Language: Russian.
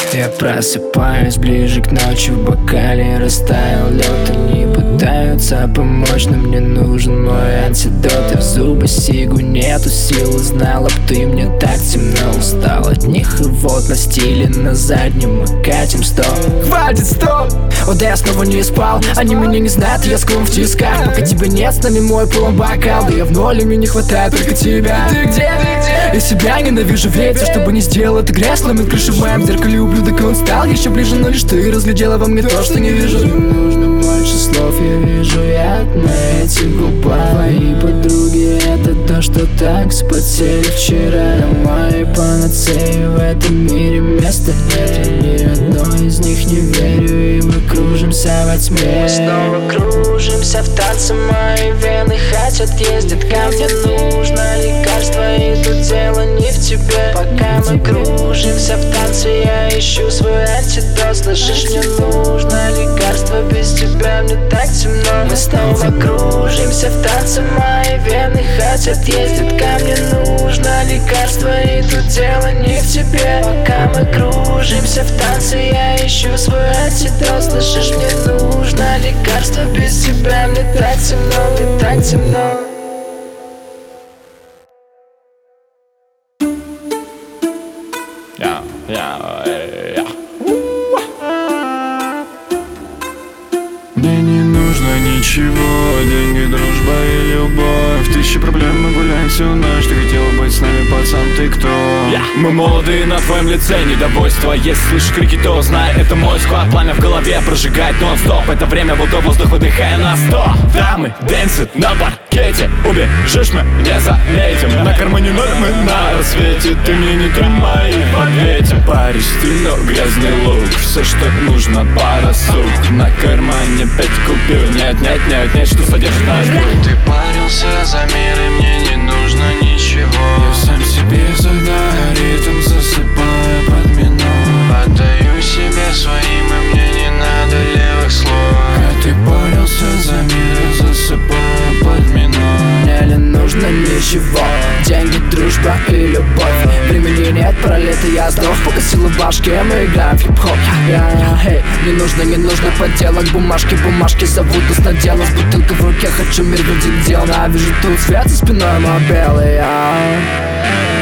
Я просыпаюсь ближе к ночи, в бокале растаял лед. Они пытаются помочь, но мне нужен мой антидот. И в зубы сигу, нету сил, знала б ты, мне так темно. Устал от них, и вот на стиле на заднем мы катим 100. Хватит, стоп! Вот я снова не спал, они меня не знают, я склон в тисках. Пока тебя нет, с нами мой полон бокал. Да я в ноль, и мне не хватает только тебя. Ты где? Я себя ненавижу, ветер, чтобы не сделал это грязь. Ломит крышу в моем зеркале, ублюдок, и он стал еще ближе. Но лишь ты разглядела во мне то, что не вижу. Не нужно больше слов, я вижу яд на этих губах. Твои подруги, это то, что так вспотели вчера. На моей панацеи в этом мире места нет. Я ни одной из них не верю, и мы кружимся во тьме. Мы снова кружимся в танце, мои вены хотят ездить ко мне. Нужно лекарство, и тут дело не в тебе. Пока мы кружимся в танце, я ищу свой антидот. Слышишь, мне нужно лекарство, без тебя мне так темно. Мы снова кружимся в танце, мои вены хотят ездить ко мне. Нужно лекарство, и тут дело не в тебе. Пока мы кружимся в танце, я ищу свой антидот. Слышишь, мне нужно лекарство, без тебя мне так темно, мне так темно. Мне не нужно ничего, деньги, дружба и любовь. Тысячи проблем, мы гуляем всю ночь. Ты хотела быть с нами, пацан, ты кто? Мы молоды, на твоем лице недовольство. Если слышишь крики, то знай, это мой склад. Пламя в голове прожигает нон-стоп. Это время, вот воздух, выдыхая на 100. Дамы дэнсят на паркете. Убежишь, мы не заметим. На кармане ноль, мы на рассвете. Ты мне не тримай в ответе. Париж, стиль, но грязный лук. Все, что нужно, пара сук. На кармане 5 купюр. Нет, что содержит наш дух. Ты парился за мир, и мне не нужно ничего. Я сам себе задаю ритм, засыпаю под минор. Отдаю себе своим, и мне не надо левых слов. А ты парился за мир, и засыпаю под минор. Мне не нужно ничего, деньги, дружба и любовь. Времени нет, пролито, я здоров. Пока силы в башке, мы играем в хип-хоп. Не нужно подделок, бумажки зовут нас на дело. С бутылкой в руке, хочу мир видеть дел. Вижу тут свет за спиной, мой белый.